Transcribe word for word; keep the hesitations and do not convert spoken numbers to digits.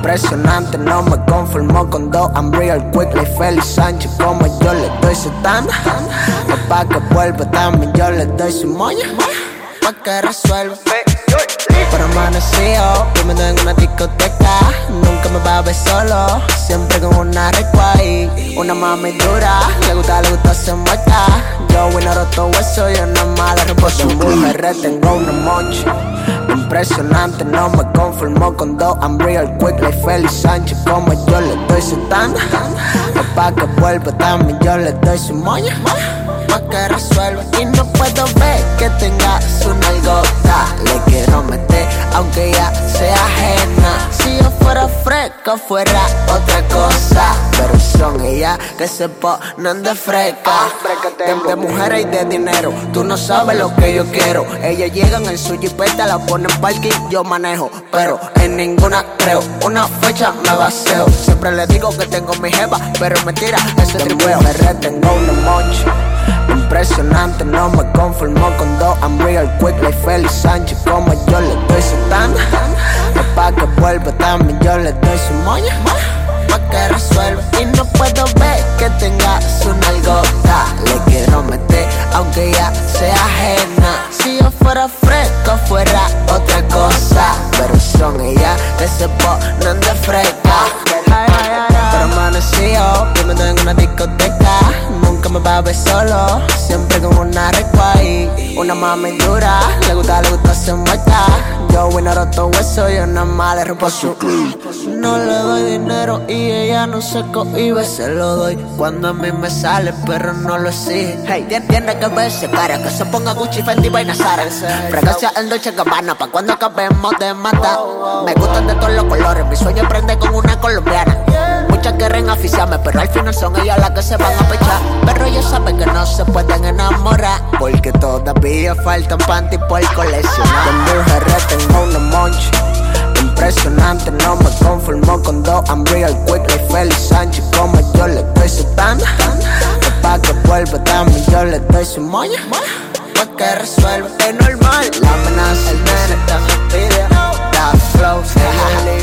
Impresionante, no me conformo con dos. I'm real quick like Félix Sánchez. Como yo le doy su tanda, es pa' que vuelva también yo le doy su moña, pa' que resuelva. Pero amanecido, durmiendo en una discoteca. Nunca me va a ver solo, siempre con una recuay. Una mami dura, le gusta, le gusta se muerta. Yo voy a roto hueso, yo nada más le rompo su mujer. Tengo una moncha impresionante, no me conformo con dos. I'm real quick like Félix Sánchez. Como yo le doy su tanda, es pa' que vuelva también yo le doy su moña, pa' que resuelva. Y no puedo ver que tenga su nalgota. Le quiero meter aunque ya sea ajena. Si yo fuera fresca fuera otra cosa, pero son ellas que se ponen de fresca. De, de mujeres y de dinero, tú no sabes lo que yo quiero. Ellas llegan en su jipeta, la ponen parking, yo manejo, pero en ninguna creo. Una fecha me vacío. Siempre le digo que tengo mi jefa, pero mentira, ese tripeo. Me tengo una moncha impresionante, no me conformo con dos. I'm real quick like Félix Sánchez. Como yo le doy su tanda, es pa' que vuelva también yo le doy su moña, pa' que resuelva. Y no puedo ver que tenga su nalgota. Le quiero meter aunque ya sea ajena. Si yo fuera fresco fuera otra cosa, pero son ellas que se ponen de fresca. Pero amanecido, durmiendo en una discoteca. Nunca me va a ver solo, siempre con una recuay. Una mami dura, le gusta, le gusta se muerta. Yo voy a roto hueso, yo nada más le rompo su. No le doy dinero y ella no se cohibe. Se lo doy cuando a mí me sale, pero no lo exige. Hey, tiene que verse cara, que se ponga Gucci, Fendi, vaina Zara. Fragancia el Dolce Gabbana, pa' cuando acabemos de matar. Me gustan de todos los colores, mi sueño es prender con una colombiana. Muchas quieren aficiarme, pero al final son ellas las que se van a pechar. Pero ellos saben que no se pueden enamorar, porque todavía faltan panty por coleccionar. De mujeres tengo una moncha impresionante, no me conformo con dos. I'm real quick like Félix Sánchez. Como yo le doy su tanda, es pa' que vuelva también yo le doy su moña, pa' que resuelva. Es normal, la amenaza, el nene está me pide. Da flow,